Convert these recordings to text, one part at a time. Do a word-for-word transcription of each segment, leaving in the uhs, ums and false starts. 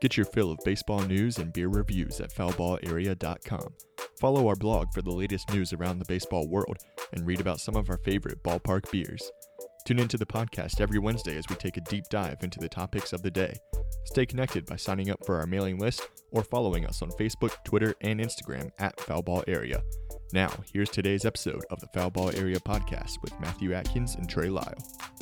Get your fill of baseball news and beer reviews at foul ball area dot com. Follow our blog for the latest news around the baseball world and read about some of our favorite ballpark beers. Tune into the podcast every Wednesday as we take a deep dive into the topics of the day. Stay connected by signing up for our mailing list or following us on Facebook, Twitter, and Instagram at Foul Ball Area. Now, here's today's episode of the Foul Ball Area podcast with Matthew Atkins and Trey Lyle.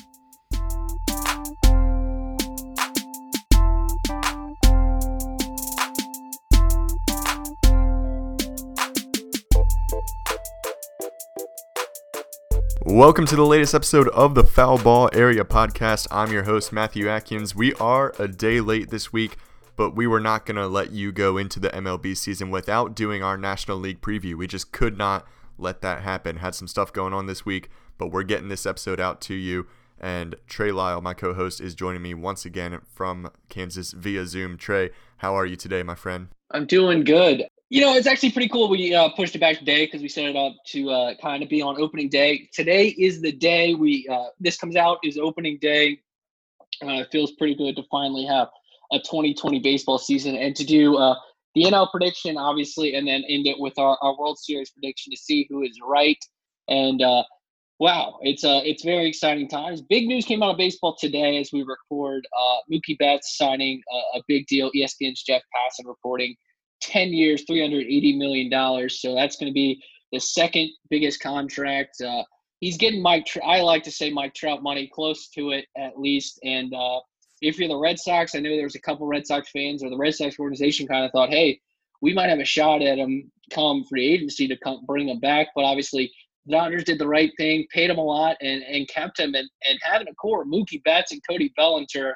Welcome to the latest episode of the Foul Ball Area podcast. I'm your host, Matthew Atkins. We are a day late this week, but we were not going to let you go into the M L B season without doing our National League preview. We just could not let that happen. Had some stuff going on this week, but we're getting this episode out to you. And Trey Lyle, my co-host, is joining me once again from Kansas via Zoom. Trey, how are you today, my friend? I'm doing good. You know, it's actually pretty cool we uh, pushed it back today because we set it up to uh, kind of be on opening day. Today is the day we uh, this comes out is opening day. Uh, it feels pretty good to finally have a twenty twenty baseball season and to do uh, the N L prediction, obviously, and then end it with our, our World Series prediction to see who is right. And uh, wow, it's uh, it's very exciting times. Big news came out of baseball today as we record. Uh, Mookie Betts signing a, a big deal. E S P N's Jeff Passan reporting. ten years, three hundred eighty million dollars. So that's going to be the second biggest contract. Uh, he's getting Mike, Tr- I like to say Mike Trout money, close to it at least. And uh, if you're the Red Sox, I know there was a couple Red Sox fans or the Red Sox organization kind of thought, hey, we might have a shot at him come free agency to come bring him back. But obviously, the Dodgers did the right thing, paid him a lot, and, and kept him. And, and having a core, Mookie Betts and Cody Bellinger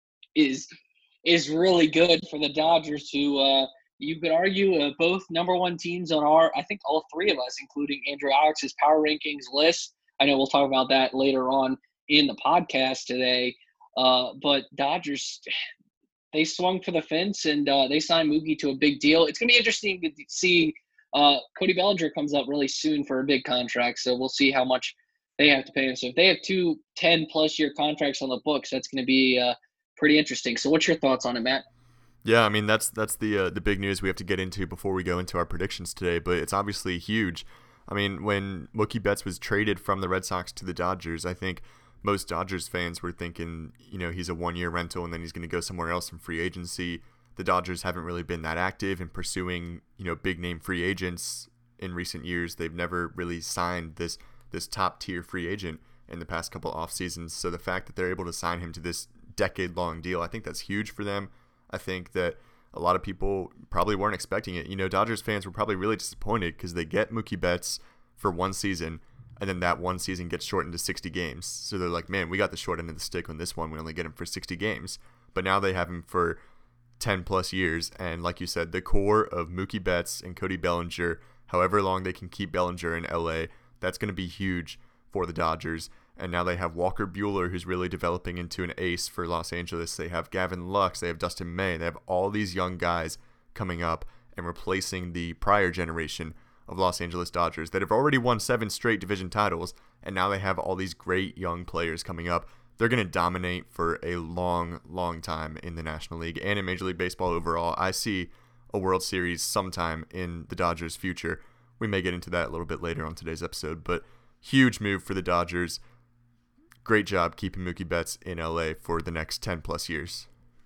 is, is really good for the Dodgers to uh, – you could argue uh, both number one teams on our, I think all three of us, including Andrew Alex's power rankings list. I know we'll talk about that later on in the podcast today. Uh, but Dodgers, they swung for the fence and uh, they signed Mookie to a big deal. It's going to be interesting to see uh, Cody Bellinger comes up really soon for a big contract. So we'll see how much they have to pay him. So if they have two ten-plus year contracts on the books, that's going to be uh, pretty interesting. So what's your thoughts on it, Matt? Yeah, I mean, that's that's the uh, the big news we have to get into before we go into our predictions today, but it's obviously huge. I mean, when Mookie Betts was traded from the Red Sox to the Dodgers, I think most Dodgers fans were thinking, you know, he's a one-year rental and then he's going to go somewhere else in free agency. The Dodgers haven't really been that active in pursuing, you know, big-name free agents in recent years. They've never really signed this this top-tier free agent in the past couple off seasons. So the fact that they're able to sign him to this decade-long deal, I think that's huge for them. I think that a lot of people probably weren't expecting it. You know, Dodgers fans were probably really disappointed because they get Mookie Betts for one season, and then that one season gets shortened to sixty games. So they're like, man, we got the short end of the stick on this one. We only get him for sixty games. But now they have him for ten plus years. And like you said, the core of Mookie Betts and Cody Bellinger, however long they can keep Bellinger in L A, that's going to be huge for the Dodgers. And now they have Walker Buehler, who's really developing into an ace for Los Angeles. They have Gavin Lux. They have Dustin May. They have all these young guys coming up and replacing the prior generation of Los Angeles Dodgers that have already won seven straight division titles. And now they have all these great young players coming up. They're going to dominate for a long, long time in the National League and in Major League Baseball overall. I see a World Series sometime in the Dodgers' future. We may get into that a little bit later on today's episode, but huge move for the Dodgers. Great job keeping Mookie Betts in L A for the next ten plus years.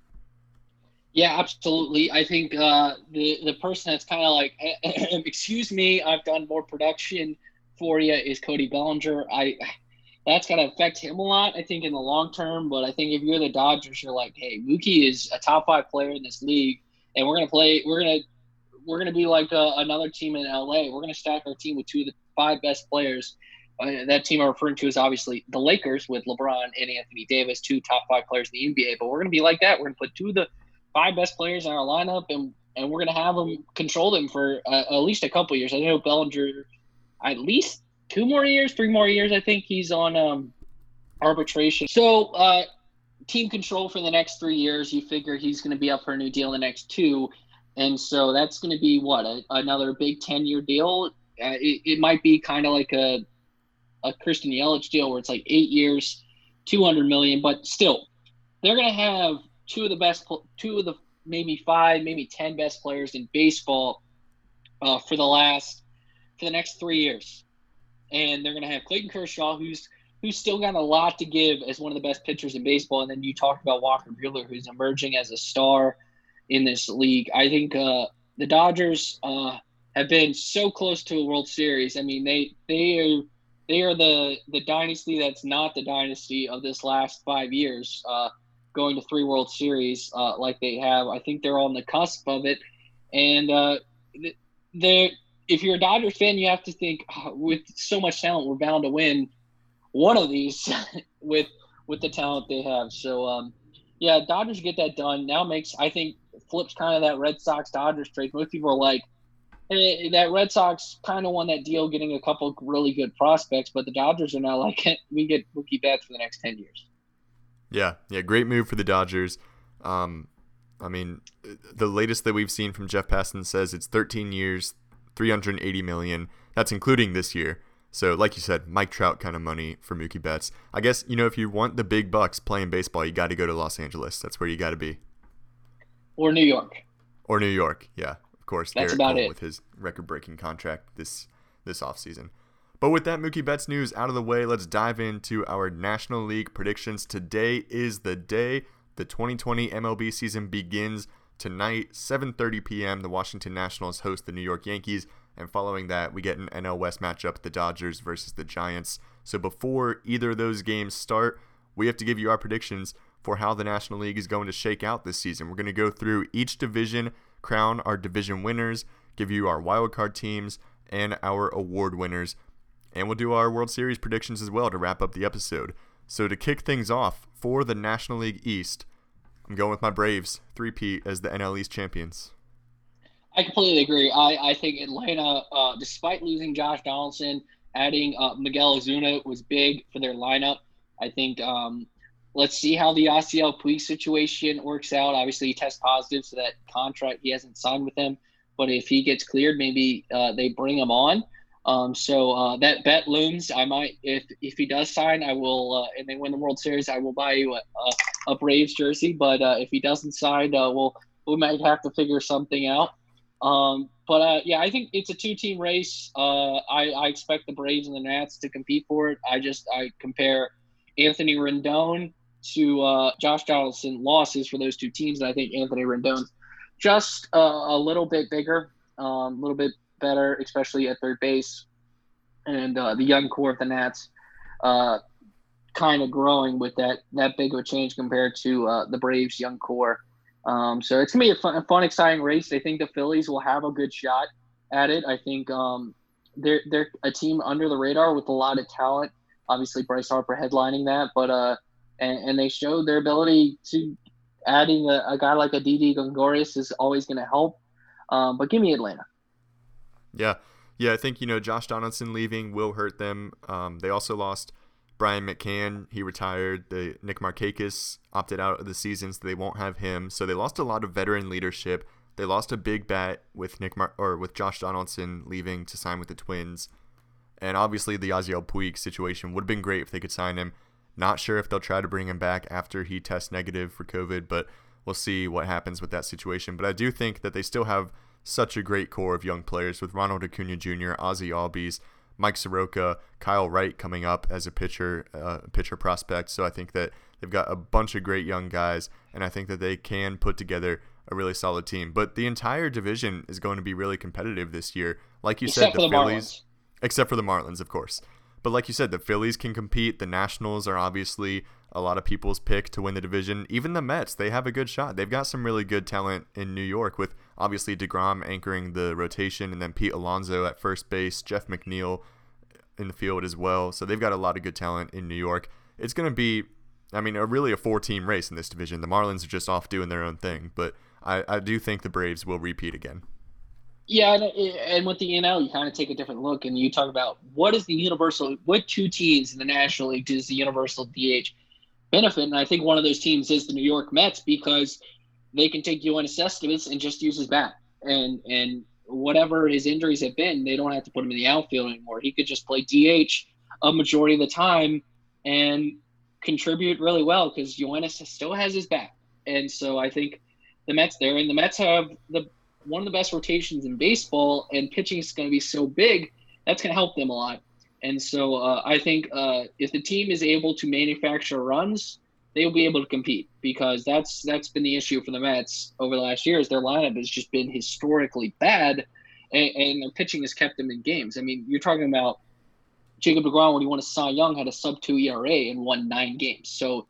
Yeah, absolutely. I think uh, the the person that's kind of like, excuse me, I've done more production for you is Cody Bellinger. I that's going to affect him a lot, I think, in the long term. But I think if you're the Dodgers, you're like, hey, Mookie is a top five player in this league, and we're gonna play. We're gonna we're gonna be like uh, another team in L A. We're gonna stack our team with two of the five best players. Uh, that team I'm referring to is obviously the Lakers with LeBron and Anthony Davis, two top five players in the N B A. But we're going to be like that. We're going to put two of the five best players in our lineup, and, and we're going to have them control them for uh, at least a couple years. I know Bellinger, at least two more years, three more years. I think he's on um, arbitration. So uh, team control for the next three years. You figure he's going to be up for a new deal in the next two. And so that's going to be, what, a, another big ten-year deal? Uh, it, it might be kind of like a a Christian Yelich deal where it's like eight years, two hundred million dollars, but still, they're going to have two of the best, two of the maybe five, maybe ten best players in baseball uh, for the last for the next three years. And they're going to have Clayton Kershaw, who's who's still got a lot to give as one of the best pitchers in baseball. And then you talked about Walker Buehler, who's emerging as a star in this league. I think uh, the Dodgers uh, have been so close to a World Series. I mean, they they are they are the the dynasty that's not the dynasty of this last five years, uh, going to three World Series uh, like they have. I think they're on the cusp of it, and uh, they. If you're a Dodgers fan, you have to think, oh, with so much talent, we're bound to win one of these with with the talent they have. So, um, yeah, Dodgers get that done. Now makes, I think, flips kind of that Red Sox-Dodgers trade. Most people are like, hey, that Red Sox kind of won that deal getting a couple really good prospects, but the Dodgers are now like, we get Mookie Betts for the next ten years. Yeah, yeah, great move for the Dodgers. Um, I mean, the latest that we've seen from Jeff Passan says it's thirteen years, three hundred eighty million dollars. That's including this year. So, like you said, Mike Trout kind of money for Mookie Betts. I guess, you know, if you want the big bucks playing baseball, you got to go to Los Angeles. That's where you got to be. Or New York. Or New York, yeah. Of course, that's Garrett about Cole it. With his record-breaking contract this this offseason. But with that Mookie Betts news out of the way, let's dive into our National League predictions. Today is the day the twenty twenty M L B season begins. Tonight, seven thirty p.m., the Washington Nationals host the New York Yankees. And following that, we get an N L West matchup, the Dodgers versus the Giants. So before either of those games start, we have to give you our predictions for how the National League is going to shake out this season. We're going to go through each division, crown our division winners, give you our wildcard teams, and our award winners. And we'll do our World Series predictions as well to wrap up the episode. So to kick things off, for the National League East, I'm going with my Braves, three-peat as the N L East champions. I completely agree. I, I think Atlanta, uh, despite losing Josh Donaldson, adding uh, Miguel Ozuna was big for their lineup. I think um, let's see how the Yasiel Puig situation works out. Obviously, he tests positive, so that contract, he hasn't signed with them. But if he gets cleared, maybe uh, they bring him on. Um, so uh, that bet looms. I might, if if he does sign, I will, uh, and they win the World Series, I will buy you a, a, a Braves jersey. But uh, if he doesn't sign, uh, we'll we might have to figure something out. Um, but uh, yeah, I think it's a two-team race. Uh, I, I expect the Braves and the Nats to compete for it. I just I compare Anthony Rendon to uh, Josh Donaldson losses for those two teams, and I think Anthony Rendon's just uh, a little bit bigger, um, a little bit better, especially at third base, and uh, the young core of the Nats uh, kind of growing with that that big of a change compared to uh, the Braves' young core. Um, so it's going to be a fun, a fun, exciting race. I think the Phillies will have a good shot at it. I think um, they're, they're a team under the radar with a lot of talent. Obviously, Bryce Harper headlining that, but uh, and, and they showed their ability to adding a, a guy like a Didi Gregorius is always going to help. Um, but give me Atlanta. Yeah. Yeah, I think, you know, Josh Donaldson leaving will hurt them. Um, they also lost Brian McCann. He retired. The Nick Markakis opted out of the season, so they won't have him. So they lost a lot of veteran leadership. They lost a big bat with Nick Mar- or with Josh Donaldson leaving to sign with the Twins. And obviously the Yasiel Puig situation would have been great if they could sign him. Not sure if they'll try to bring him back after he tests negative for COVID, but we'll see what happens with that situation. But I do think that they still have such a great core of young players with Ronald Acuna Junior, Ozzie Albies, Mike Soroka, Kyle Wright coming up as a pitcher, uh, pitcher prospect. So I think that they've got a bunch of great young guys, and I think that they can put together a really solid team. But the entire division is going to be really competitive this year. Like you Except said, the, the Phillies, Marlins. Except for the Marlins, of course. But like you said, the Phillies can compete. The Nationals are obviously a lot of people's pick to win the division. Even the Mets, they have a good shot. They've got some really good talent in New York with obviously DeGrom anchoring the rotation and then Pete Alonso at first base, Jeff McNeil in the field as well. So they've got a lot of good talent in New York. It's going to be, I mean, a really a four-team race in this division. The Marlins are just off doing their own thing. But I, I do think the Braves will repeat again. Yeah, and, and with the N L, you kind of take a different look, and you talk about what is the universal, what two teams in the National League does the universal D H benefit? And I think one of those teams is the New York Mets because they can take Yoenis Cespedes and just use his bat. And and whatever his injuries have been, they don't have to put him in the outfield anymore. He could just play D H a majority of the time and contribute really well because Yoenis still has his bat. And so I think the Mets there, and the Mets have the one of the best rotations in baseball, and pitching is going to be so big that's going to help them a lot. And so uh, I think uh, if the team is able to manufacture runs, they will be able to compete, because that's that's been the issue for the Mets over the last years. Their lineup has just been historically bad, and, and their pitching has kept them in games. I mean, you're talking about Jacob deGrom, when he won a Cy Young, had a sub two E R A and won nine games. So,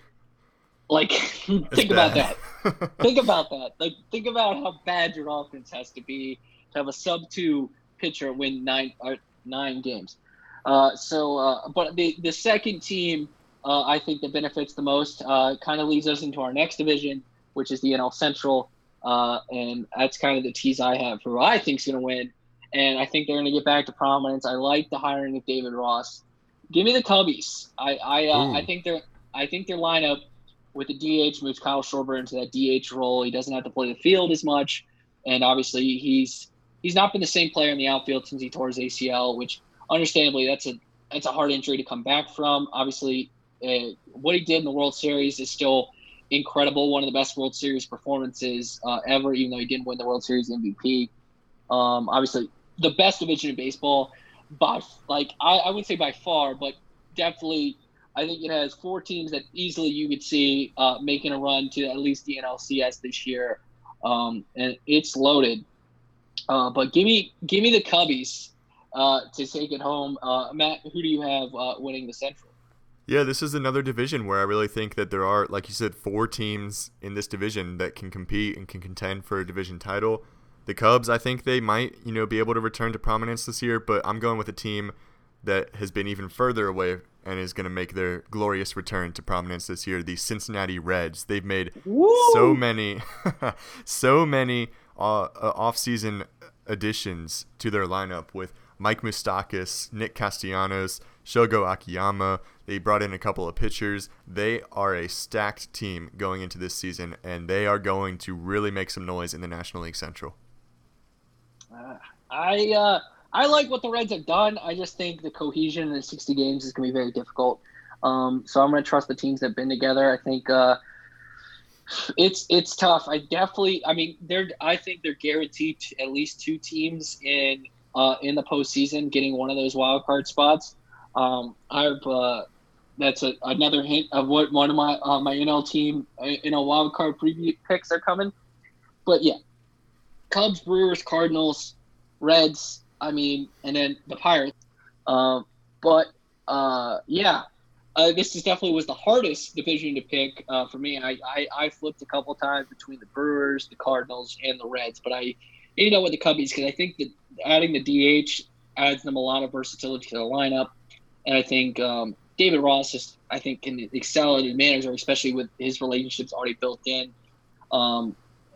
like, think about that. think about that. Like, think about how bad your offense has to be to have a sub two pitcher win nine or nine games. Uh, so, uh, but the the second team, uh, I think that benefits the most, uh, kind of leads us into our next division, which is the N L Central, uh, and that's kind of the tease I have for who I think is going to win. And I think they're going to get back to prominence. I like the hiring of David Ross. Give me the Cubbies. I I, uh, I think they're I think their lineup with the D H moves Kyle Schwarber into that D H role. He doesn't have to play the field as much, and obviously he's he's not been the same player in the outfield since he tore his A C L, which understandably that's a that's a hard injury to come back from. Obviously, uh, what he did in the World Series is still incredible. One of the best World Series performances uh, ever, even though he didn't win the World Series M V P. Um, obviously, the best division in baseball, by like I, I would say by far, but definitely I think it has four teams that easily you could see uh, making a run to at least the N L C S this year, um, and it's loaded. Uh, but give me give me the Cubbies uh, to take it home. Uh, Matt, who do you have uh, winning the Central? Yeah, this is another division where I really think that there are, like you said, four teams in this division that can compete and can contend for a division title. The Cubs, I think they might, you know, be able to return to prominence this year, but I'm going with a team that has been even further away and is going to make their glorious return to prominence this year, the Cincinnati Reds. They've made Woo! so many, so many uh, uh, off-season additions to their lineup with Mike Moustakas, Nick Castellanos, Shogo Akiyama. They brought in a couple of pitchers. They are a stacked team going into this season, and they are going to really make some noise in the National League Central. Uh, I uh, I like what the Reds have done. I just think the cohesion in sixty games is going to be very difficult. Um, so I'm going to trust the teams that have been together. I think uh, it's it's tough. I definitely. I mean, they're. I think they're guaranteed to at least two teams in uh, in the postseason getting one of those wild card spots. Um, I've uh, that's a, another hint of what one of my uh, my N L team in a wild card preview picks are coming. But yeah. Cubs, Brewers, Cardinals, Reds, I mean, and then the Pirates. Um, but, uh, yeah, uh, this is definitely was the hardest division to pick uh, for me. I, I, I flipped a couple times between the Brewers, the Cardinals, and the Reds. But I ended up with the Cubbies because I think that adding the D H adds them a lot of versatility to the lineup. And I think um, David Ross is, I think, can excel as a manager, especially with his relationships already built in. Um,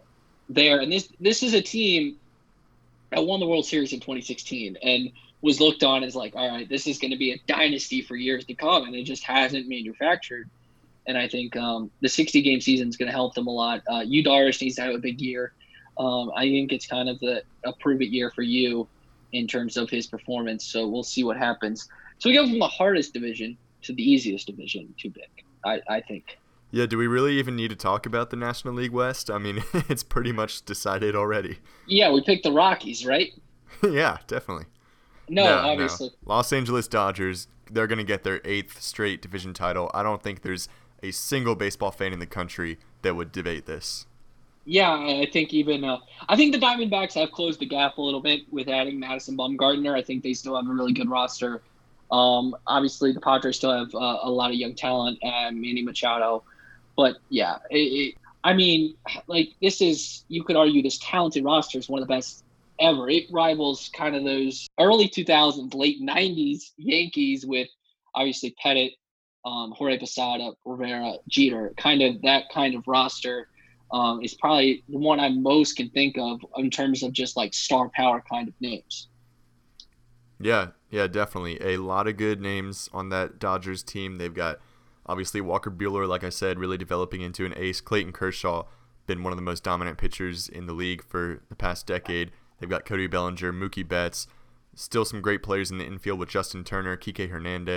there and this this is a team that won the World Series in twenty sixteen and was looked on as like, all right, this is going to be a dynasty for years to come, and it just hasn't manufactured. And I think um, the sixty game season is going to help them a lot. Uh, Yu Darvish needs to have a big year. Um, I think it's kind of the a prove it year for you in terms of his performance. So we'll see what happens. So we go from the hardest division to the easiest division to pick, I, I think. Yeah, do we really even need to talk about the National League West? I mean, it's pretty much decided already. Yeah, we picked the Rockies, right? Yeah, definitely. No, no obviously. No. Los Angeles Dodgers, they're going to get their eighth straight division title. I don't think there's a single baseball fan in the country that would debate this. Yeah, I think even uh, – I think the Diamondbacks have closed the gap a little bit with adding Madison Bumgarner. I think they still have a really good roster. Um, obviously, the Padres still have uh, a lot of young talent, and Manny Machado. But, yeah, it, it, I mean, like, this is – you could argue this talented roster is one of the best ever. It rivals kind of those early two thousands, late nineties Yankees with, obviously, Pettit, um, Jorge Posada, Rivera, Jeter. Kind of that kind of roster um, is probably the one I most can think of in terms of just, like, star power kind of names. Yeah, yeah, definitely. A lot of good names on that Dodgers team. They've got – obviously, Walker Buehler, like I said, really developing into an ace. Clayton Kershaw, been one of the most dominant pitchers in the league for the past decade. They've got Cody Bellinger, Mookie Betts, still some great players in the infield with Justin Turner, Kike Hernandez,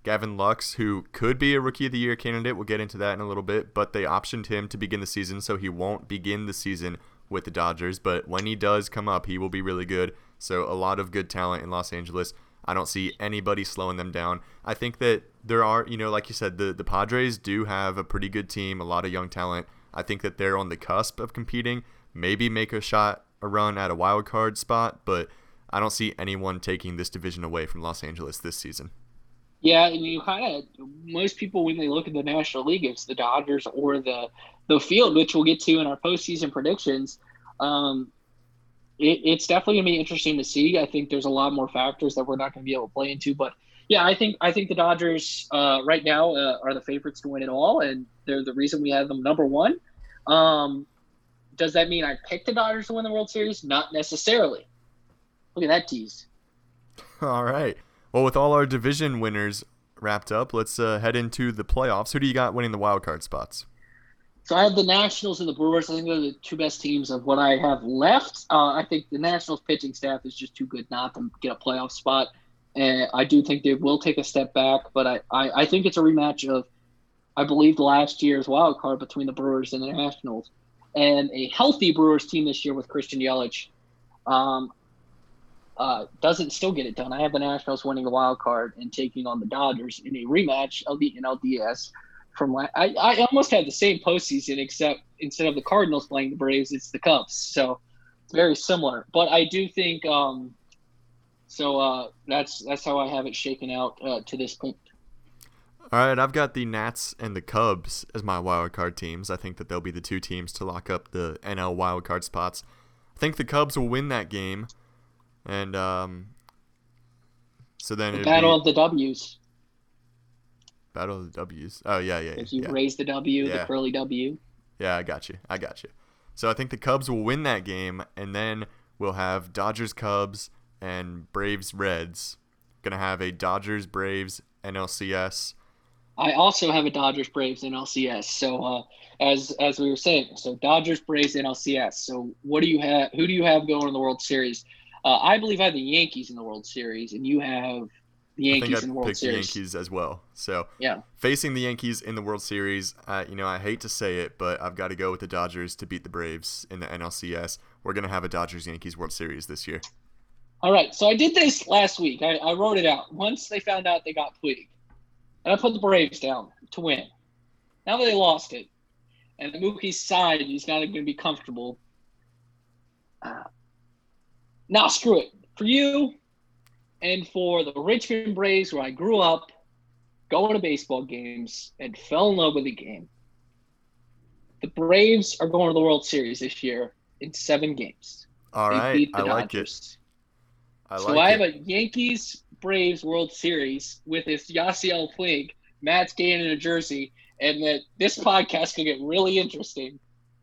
Gavin Lux, who could be a Rookie of the Year candidate. We'll get into that in a little bit, but they optioned him to begin the season, so he won't begin the season with the Dodgers. But when he does come up, he will be really good. So a lot of good talent in Los Angeles. I don't see anybody slowing them down. I think that there are, you know, like you said, the, the Padres do have a pretty good team, a lot of young talent. I think that they're on the cusp of competing, maybe make a shot, a run at a wild card spot, but I don't see anyone taking this division away from Los Angeles this season. Yeah, and you kind of most people when they look at the National League, it's the Dodgers or the the field, which we'll get to in our postseason predictions. Um, it, it's definitely gonna be interesting to see. I think there's a lot more factors that we're not gonna be able to play into, but yeah, I think I think the Dodgers uh, right now uh, are the favorites to win it all, and they're the reason we have them number one. Um, does that mean I picked the Dodgers to win the World Series? Not necessarily. Look at that tease. All right. Well, with all our division winners wrapped up, let's uh, head into the playoffs. Who do you got winning the wild card spots? So I have the Nationals and the Brewers. I think they're the two best teams of what I have left. Uh, I think the Nationals pitching staff is just too good not to get a playoff spot. And I do think they will take a step back, but I, I, I think it's a rematch of, I believe, last year's wild card between the Brewers and the Nationals. And a healthy Brewers team this year with Christian Yelich um, uh, doesn't still get it done. I have the Nationals winning the wild card and taking on the Dodgers in a rematch of the N L D S. From I, I almost had the same postseason, except instead of the Cardinals playing the Braves, it's the Cubs. So it's very similar. But I do think um, so. Uh, that's that's how I have it shaken out uh, to this point. All right, I've got the Nats and the Cubs as my wild card teams. I think that they'll be the two teams to lock up the N L wild card spots. I think the Cubs will win that game, and um, so then The it'd battle be of the W's. Battle of the W's. Oh yeah, yeah. If you yeah. raise the W, Yeah. the curly W. Yeah, I got you. I got you. So I think the Cubs will win that game, and then we'll have Dodgers Cubs and Braves Reds. Gonna have a Dodgers Braves N L C S. I also have a Dodgers Braves N L C S. So uh, as as we were saying, so Dodgers Braves N L C S. So what do you have? Who do you have going in the World Series? Uh, I believe I have the Yankees in the World Series, and you have the I Yankees think I in the World picked the Series. Yankees as well. So Yeah. facing the Yankees in the World Series, uh, you know, I hate to say it, but I've got to go with the Dodgers to beat the Braves in the N L C S. We're gonna have a Dodgers Yankees World Series this year. All right. So I did this last week. I, I wrote it out. Once they found out they got Puig, and I put the Braves down to win. Now that they lost it, and Mookie's side, he's not going to be comfortable. Uh, now screw it. For you and for the Richmond Braves, where I grew up, going to baseball games, and fell in love with the game, the Braves are going to the World Series this year in seven games. All They right, beat the I like it. Dodgers. I So like I have it. a Yankees Braves World Series with this Yasiel Puig, Matt's game in a jersey, and that this podcast could get really interesting.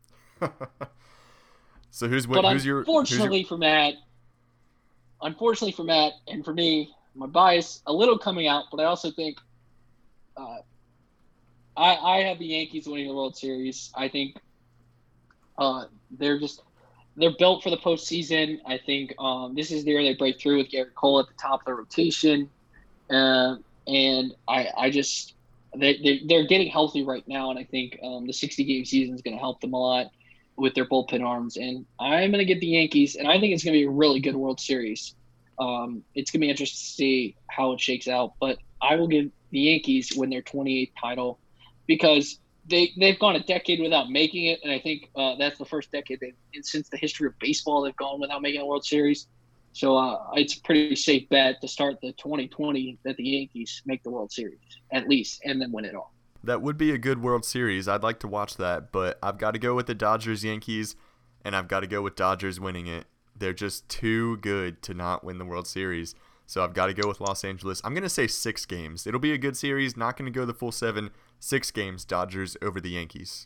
So who's win- But who's your unfortunately who's for Matt, unfortunately for Matt, and for me, my bias a little coming out, but I also think uh, I, I have the Yankees winning the World Series. I think uh, they're just they're built for the postseason. I think um, this is the year they break through with Garrett Cole at the top of the rotation, uh, and I I just they, they they're getting healthy right now, and I think um, the sixty game season is going to help them a lot with their bullpen arms. And I'm going to get the Yankees, and I think it's going to be a really good World Series. Um, it's going to be interesting to see how it shakes out, but I will give the Yankees win their twenty-eighth title because they, they've gone a decade without making it, and I think uh, that's the first decade they've, since the history of baseball they've gone without making a World Series. So uh, it's a pretty safe bet to start the twenty twenty that the Yankees make the World Series, at least, and then win it all. That would be a good World Series. I'd like to watch that, but I've got to go with the Dodgers Yankees, and I've got to go with Dodgers winning it. They're just too good to not win the World Series. So I've got to go with Los Angeles. I'm going to say six games. It'll be a good series. Not going to go the full seven. Six games, Dodgers over the Yankees.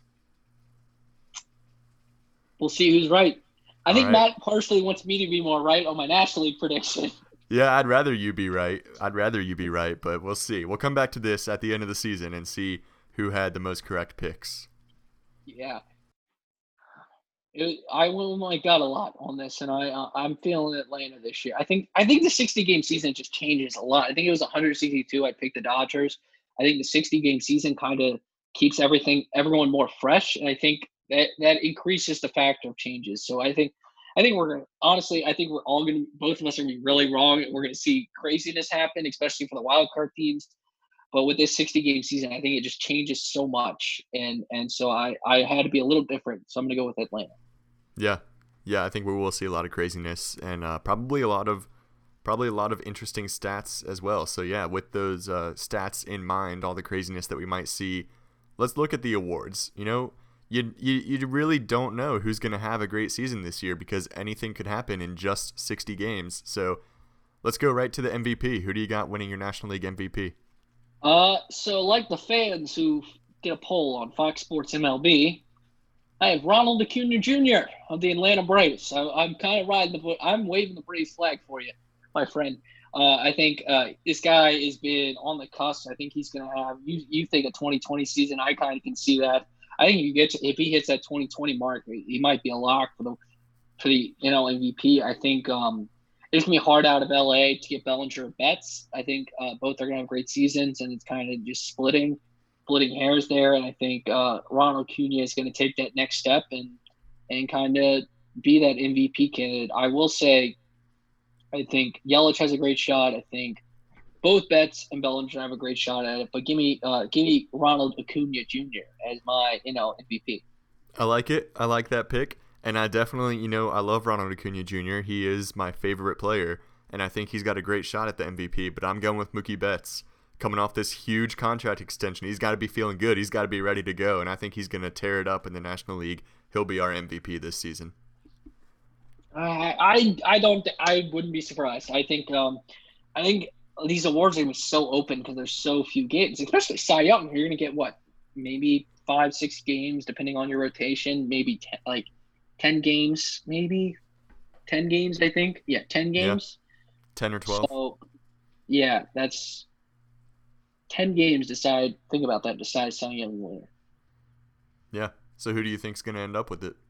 We'll see who's right. I All think right. Matt partially wants me to be more right on my National League prediction. Yeah, I'd rather you be right. I'd rather you be right, but we'll see. We'll come back to this at the end of the season and see who had the most correct picks. Yeah. It, I went with my gut a lot on this, and I uh, I'm feeling Atlanta this year. I think I think the sixty game season just changes a lot. I think it was one hundred sixty-two. I picked the Dodgers. I think the sixty game season kind of keeps everything everyone more fresh, and I think that that increases the factor of changes. So I think I think we're gonna honestly I think we're all gonna both of us are gonna be really wrong. We're gonna see craziness happen, especially for the wild card teams. But with this sixty game season, I think it just changes so much, and and so I I had to be a little different. So I'm gonna go with Atlanta. Yeah, yeah, I think we will see a lot of craziness and uh, probably a lot of probably a lot of interesting stats as well. So yeah, with those uh, stats in mind, all the craziness that we might see, let's look at the awards. You know, you you, you really don't know who's going to have a great season this year because anything could happen in just sixty games. So let's go right to the M V P. Who do you got winning your National League M V P? Uh, so like the fans who did a poll on Fox Sports M L B, I have Ronald Acuna Junior of the Atlanta Braves. I, I'm kind of riding the, I'm waving the Braves flag for you, my friend. Uh, I think uh, this guy has been on the cusp. I think he's going to have. You you think a twenty twenty season? I kind of can see that. I think if you get to, if he hits that twenty twenty mark, he might be a lock for the for the N L M V P. I think um, it's gonna be hard out of L A to get Bellinger or Betts. I think uh, both are gonna have great seasons, and it's kind of just splitting splitting hairs there. And I think uh, Ronald Acuna is going to take that next step and and kind of be that M V P candidate. I will say, I think Yelich has a great shot. I think both Betts and Bellinger have a great shot at it. But give me uh, give me Ronald Acuna Junior as my you know M V P. I like it. I like that pick. And I definitely, you know, I love Ronald Acuna Junior He is my favorite player, and I think he's got a great shot at the M V P. But I'm going with Mookie Betts. Coming off this huge contract extension, he's got to be feeling good. He's got to be ready to go, and I think he's going to tear it up in the National League. He'll be our M V P this season. Uh, I I don't I wouldn't be surprised. I think um I think these awards are gonna be so open because there's so few games, especially Cy Young. You're gonna get what maybe five six games depending on your rotation, maybe ten, like ten games, maybe ten games. I think yeah, ten games. Yeah. ten or twelve. So yeah, that's. ten games decide, think about that, decide Cy Young winner. Yeah. So who do you think's going to end up with it?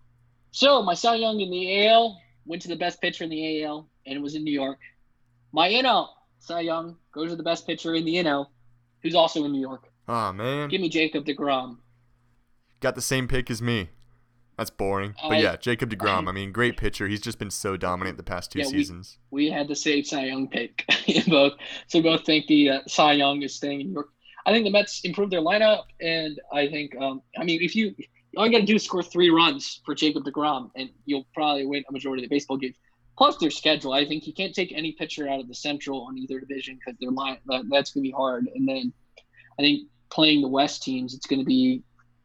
So my Cy Young in the A L went to the best pitcher in the A L, and it was in New York. My N L, Cy Young, goes to the best pitcher in the N L, who's also in New York. Oh, man. Give me Jacob deGrom. Got the same pick as me. That's boring. But I, yeah, Jacob deGrom, I, I mean, great pitcher. He's just been so dominant the past two yeah, seasons. We, we had the same Cy Young pick in both. So we both think the uh, Cy Young is staying in New York. I think the Mets improved their lineup, and I think, um, I mean, if you, all you got to do is score three runs for Jacob deGrom, and you'll probably win a majority of the baseball games. Plus their schedule. I think you can't take any pitcher out of the Central on either division because their line that, that's going to be hard. And then I think playing the West teams, it's going to be,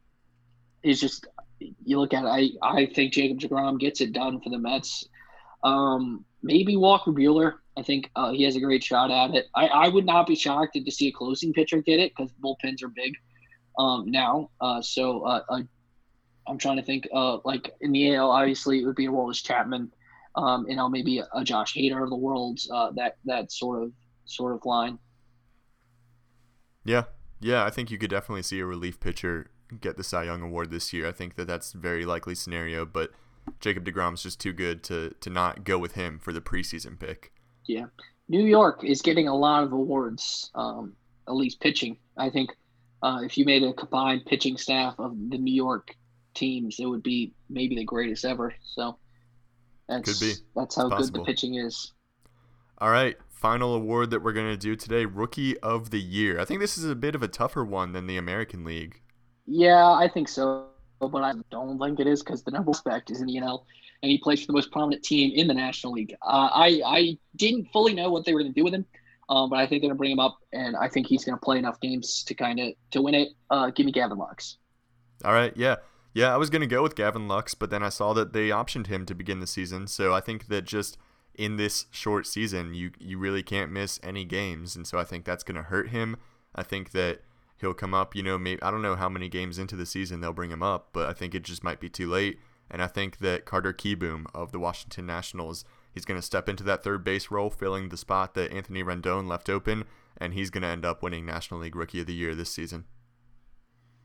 is just, you look at it, I, I think Jacob deGrom gets it done for the Mets. Um, maybe Walker Buehler. I think uh, he has a great shot at it. I, I would not be shocked to see a closing pitcher get it because bullpens are big um, now. Uh, so uh, uh, I'm trying to think. Uh, like in the A L, obviously it would be a Aroldis Chapman. Um, you know, maybe a, a Josh Hader of the world. Uh, that that sort of sort of line. Yeah, yeah. I think you could definitely see a relief pitcher get the Cy Young Award this year. I think that that's a very likely scenario, but Jacob deGrom is just too good to to not go with him for the preseason pick. Yeah, New York is getting a lot of awards, um, at least pitching. I think uh, if you made a combined pitching staff of the New York teams, it would be maybe the greatest ever. So that's Could be. That's how it's good possible. the pitching is. All right, final award that we're going to do today, Rookie of the Year. I think this is a bit of a tougher one than the American League. Yeah, I think so, but I don't think it is because the number one prospect is in the N L, and he plays for the most prominent team in the National League. Uh, I I didn't fully know what they were going to do with him, um, but I think they're going to bring him up, and I think he's going to play enough games to kind of to win it. Uh, give me Gavin Lux. All right, yeah. Yeah, I was going to go with Gavin Lux, but then I saw that they optioned him to begin the season, so I think that just in this short season, you, you really can't miss any games, and so I think that's going to hurt him. I think that he'll come up, you know, maybe I don't know how many games into the season they'll bring him up, but I think it just might be too late. And I think that Carter Kieboom of the Washington Nationals, he's going to step into that third base role, filling the spot that Anthony Rendon left open, and he's going to end up winning National League Rookie of the Year this season.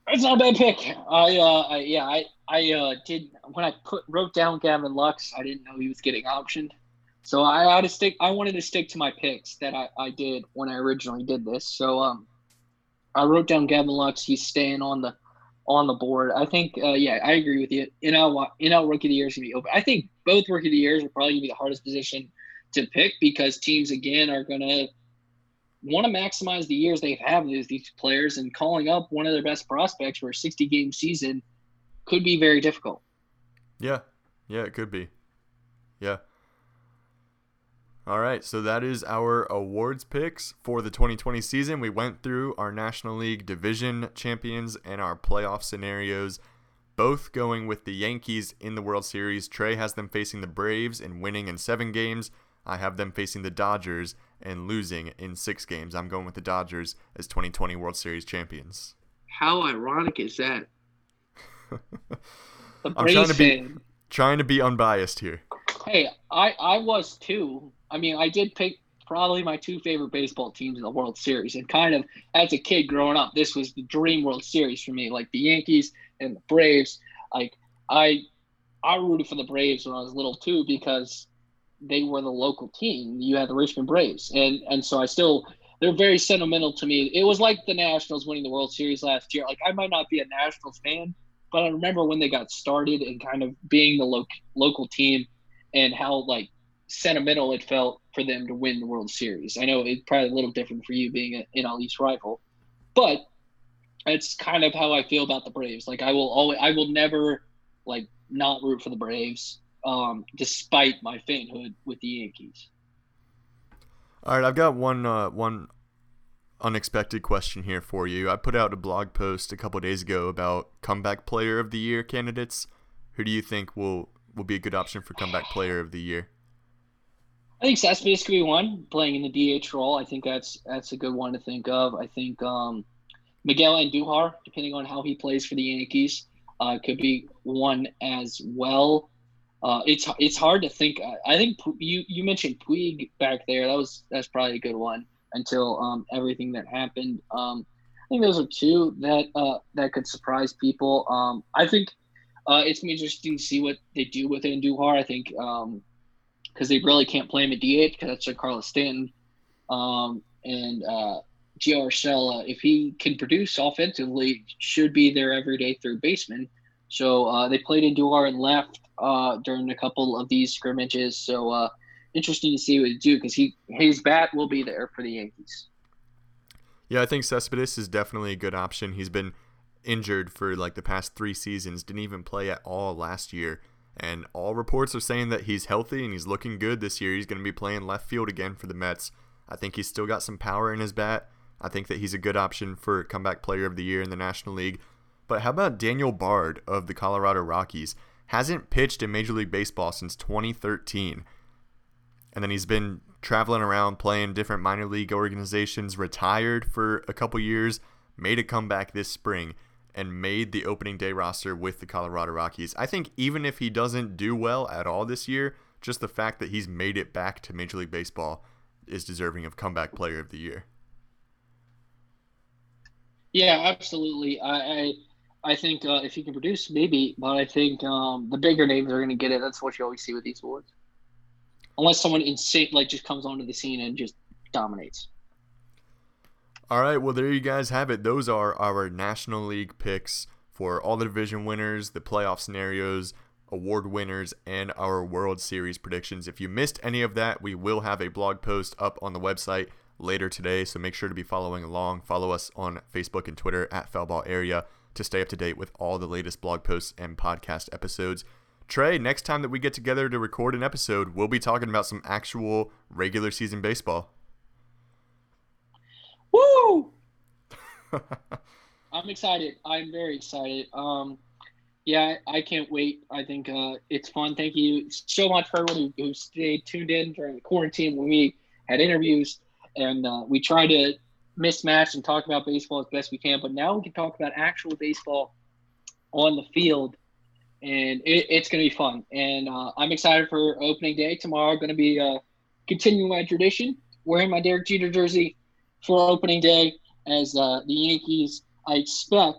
It's not a bad pick. I, uh, I yeah, I, I uh, did when I put wrote down Gavin Lux. I didn't know he was getting optioned, so I had to stick. I wanted to stick to my picks that I, I did when I originally did this. So um, I wrote down Gavin Lux. He's staying on the on the board. I think, uh, yeah, I agree with you. N L N L Rookie of the Year is gonna be open. I think both Rookie of the Years are probably gonna be the hardest position to pick because teams again are gonna want to maximize the years they have with these players, and calling up one of their best prospects for a sixty game season could be very difficult. Yeah, yeah, it could be. Yeah. All right, so that is our awards picks for the twenty twenty season. We went through our National League division champions and our playoff scenarios, both going with the Yankees in the World Series. Trey has them facing the Braves and winning in seven games. I have them facing the Dodgers and losing in six games. I'm going with the Dodgers as twenty twenty World Series champions. How ironic is that? The I'm trying to be fan. trying to be unbiased here. Hey, I, I was too. I mean, I did pick probably my two favorite baseball teams in the World Series, and kind of as a kid growing up, this was the dream World Series for me. Like the Yankees and the Braves. Like I, I rooted for the Braves when I was little too because they were the local team. You had the Richmond Braves, and and so I still they're very sentimental to me. It was like the Nationals winning the World Series last year. Like I might not be a Nationals fan, but I remember when they got started and kind of being the lo- local team and how like sentimental it felt for them to win the World Series. I know it's probably a little different for you being an N L East rival, but it's kind of how I feel about the Braves. Like I will always, I will never like not root for the Braves. Um, despite my fanhood with the Yankees. All right, I've got one uh, one unexpected question here for you. I put out a blog post a couple days ago about comeback player of the year candidates. Who do you think will, will be a good option for comeback player of the year? I think Cespedes could be one, playing in the D H role. I think that's that's a good one to think of. I think um, Miguel Andujar, depending on how he plays for the Yankees, uh, could be one as well. Uh, it's it's hard to think. I think you, you mentioned Puig back there. That was that's probably a good one until um, everything that happened. Um, I think those are two that uh, that could surprise people. Um, I think uh, it's gonna be interesting to see what they do with Andujar. I think because um, they really can't play him at D H because that's Giancarlo Stanton um, and uh, Gio Urshela. If he can produce offensively, should be their everyday third baseman. So uh, they played Andujar and left uh, during a couple of these scrimmages. So uh, interesting to see what they do because he his bat will be there for the Yankees. Yeah, I think Cespedes is definitely a good option. He's been injured for like the past three seasons, didn't even play at all last year. And all reports are saying that he's healthy and he's looking good this year. He's going to be playing left field again for the Mets. I think he's still got some power in his bat. I think that he's a good option for comeback player of the year in the National League. But how about Daniel Bard of the Colorado Rockies? Hasn't pitched in Major League Baseball since twenty thirteen. And then he's been traveling around playing different minor league organizations, retired for a couple years, made a comeback this spring, and made the opening day roster with the Colorado Rockies. I think even if he doesn't do well at all this year, just the fact that he's made it back to Major League Baseball is deserving of comeback player of the year. Yeah, absolutely. I I, I think uh, if he can produce, maybe, but I think um, the bigger names are going to get it. That's what you always see with these awards. Unless someone insane like just comes onto the scene and just dominates. All right, well, there you guys have it. Those are our National League picks for all the division winners, the playoff scenarios, award winners, and our World Series predictions. If you missed any of that, we will have a blog post up on the website later today, so make sure to be following along. Follow us on Facebook and Twitter at Foulball Area to stay up to date with all the latest blog posts and podcast episodes. Trey, next time that we get together to record an episode, we'll be talking about some actual regular season baseball. Woo! I'm excited. I'm very excited. Um, yeah, I can't wait. I think uh, it's fun. Thank you so much for everyone who, who stayed tuned in during the quarantine when we had interviews. And uh, we try to mismatch and talk about baseball as best we can. But now we can talk about actual baseball on the field. And it, it's going to be fun. And uh, I'm excited for opening day tomorrow. Going to be uh, continuing my tradition, wearing my Derek Jeter jersey for opening day as uh, the Yankees, I expect,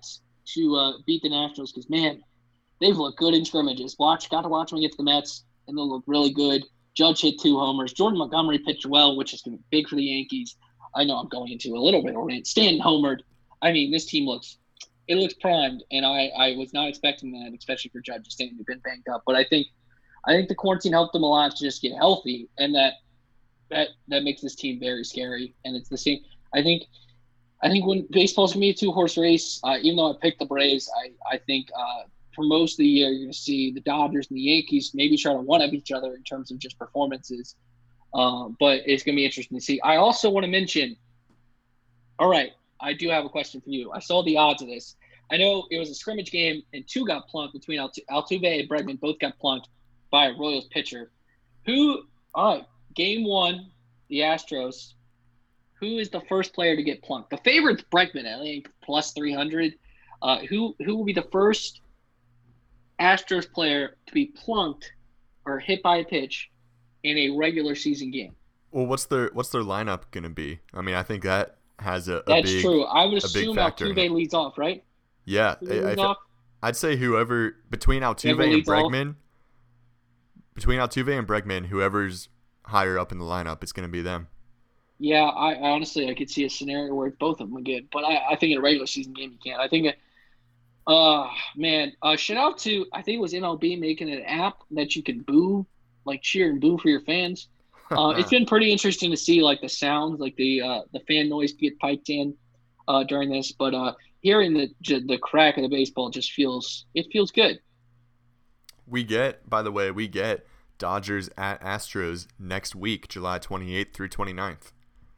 to uh, beat the Nationals because, man, they've looked good in scrimmages. Watch, got to watch them against the Mets, and they'll look really good. Judge hit two homers. Jordan Montgomery pitched well, which is going to be big for the Yankees. I know I'm going into a little bit of a rant. Stanton homered. I mean, this team looks it looks primed, and I, I was not expecting that, especially for Judge. Stanton had been banged up, but I think I think the quarantine helped them a lot to just get healthy, and that that that makes this team very scary. And it's the same. I think I think when baseball's gonna be a two horse race, uh, even though I picked the Braves, I I think. Uh, For most of the year, you're going to see the Dodgers and the Yankees maybe try to one-up each other in terms of just performances. Uh, but it's going to be interesting to see. I also want to mention – all right, I do have a question for you. I saw the odds of this. I know it was a scrimmage game, and two got plunked between Alt- Altuve and Bregman. Both got plunked by a Royals pitcher. Who – all right, game one, the Astros. Who is the first player to get plunked? The favorite's Bregman, I think, plus three hundred. Uh, who who will be the first – Astros player to be plunked or hit by a pitch in a regular season game? Well, what's their what's their lineup gonna be? I mean, I think that has a, a That's big. true. I would a big assume factor in Altuve it. leads off, right? Yeah, Altuve I, leads I, off? I'd say whoever between Altuve Whoever and leads off. Bregman, between Altuve and Bregman, whoever's higher up in the lineup, it's gonna be them. Yeah, I honestly I could see a scenario where both of them again, but I, I think in a regular season game you can't. I think. That, uh man, uh, shout out to I think it was M L B making an app that you can boo, like cheer and boo for your fans. Uh, it's been pretty interesting to see like the sounds, like the uh, the fan noise get piped in uh, during this, but uh, hearing the the crack of the baseball just feels it feels good. We get, by the way, we get Dodgers at Astros next week, July twenty-eighth through twenty-ninth.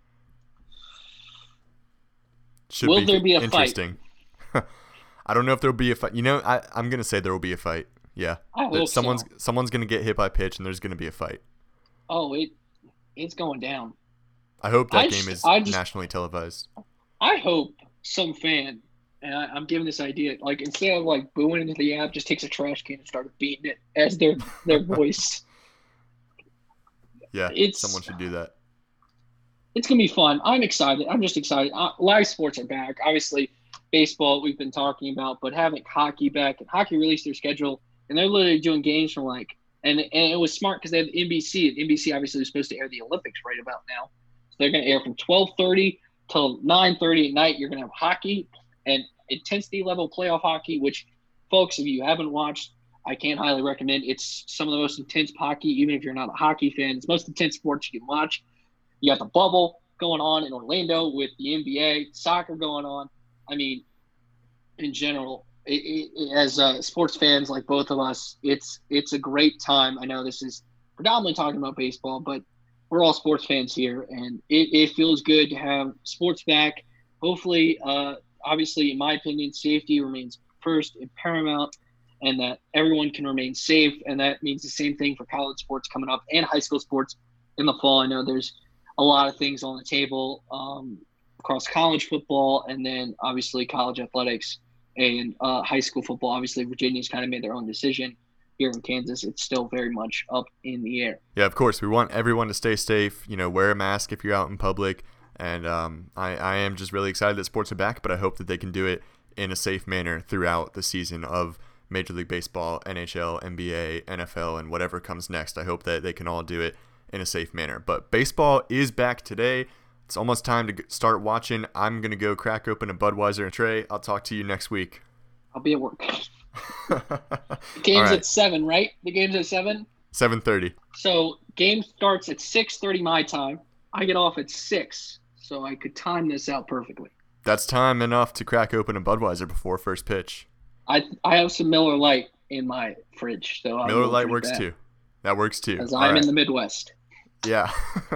Should Will be there be a interesting. Fight? I don't know if there'll be a fight. You know, I, I'm gonna say there will be a fight. Yeah, I hope someone's so. someone's gonna get hit by a pitch, and there's gonna be a fight. Oh, it it's going down. I hope that I game just, is I just, nationally televised. I hope some fan, and I, I'm giving this idea, like instead of like booing into the app, just takes a trash can and started beating it as their their voice. Yeah, it's, someone should do that. It's gonna be fun. I'm excited. I'm just excited. Uh, live sports are back. Obviously, baseball we've been talking about, but having hockey back, and hockey released their schedule, and they're literally doing games from like, and and it was smart because they have N B C, and N B C obviously was supposed to air the Olympics right about now, so they're gonna air from twelve thirty till nine thirty at night. You're gonna have hockey and intensity level playoff hockey, which, folks, if you haven't watched, I can't highly recommend. It's some of the most intense hockey, even if you're not a hockey fan. It's the most intense sports you can watch. You got the bubble going on in Orlando with the N B A, soccer going on. I mean, in general, it, it, as uh, sports fans like both of us, it's it's a great time. I know this is predominantly talking about baseball, but we're all sports fans here, and it, it feels good to have sports back. Hopefully, uh, obviously, in my opinion, safety remains first and paramount, and that everyone can remain safe, and that means the same thing for college sports coming up and high school sports in the fall. I know there's a lot of things on the table um, across college football, and then obviously college athletics and uh, high school football. Obviously, Virginia's kind of made their own decision. Here in Kansas, it's still very much up in the air. Yeah, of course. We want everyone to stay safe. You know, wear a mask if you're out in public. And um, I, I am just really excited that sports are back, but I hope that they can do it in a safe manner throughout the season of Major League Baseball, N H L, N B A, N F L, and whatever comes next. I hope that they can all do it in a safe manner. But baseball is back today. It's almost time to start watching. I'm going to go crack open a Budweiser and Trey. I'll talk to you next week. I'll be at work. The game's right. at seven, right? The game's at seven? seven thirty. So game starts at six thirty my time. I get off at six, so I could time this out perfectly. That's time enough to crack open a Budweiser before first pitch. I I have some Miller Lite in my fridge. so Miller Lite works that. too. That works too. Because I'm right. in the Midwest. Yeah.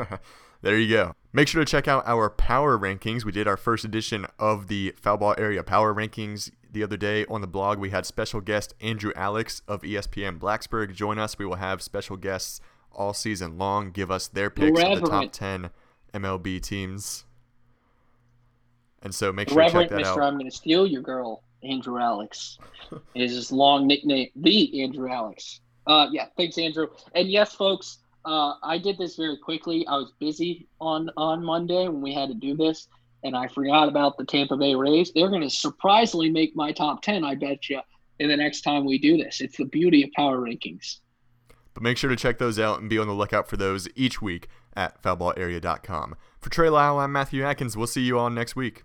There you go. Make sure to check out our power rankings. We did our first edition of the Foul Ball Area Power Rankings the other day on the blog. We had special guest Andrew Alex of E S P N Blacksburg join us. We will have special guests all season long give us their picks of the top ten M L B teams. And so make sure Reverend to check that Mister out. I'm going to steal your girl, Andrew Alex. Is his long nickname, the Andrew Alex. Uh, yeah, thanks, Andrew. And yes, folks, uh, I did this very quickly. I was busy on, on Monday when we had to do this. and I forgot about the Tampa Bay Rays. They're going to surprisingly make my top ten, I bet you, in the next time we do this. It's the beauty of power rankings. But make sure to check those out and be on the lookout for those each week at foul ball area dot com. For Trey Lyle, I'm Matthew Atkins. We'll see you all next week.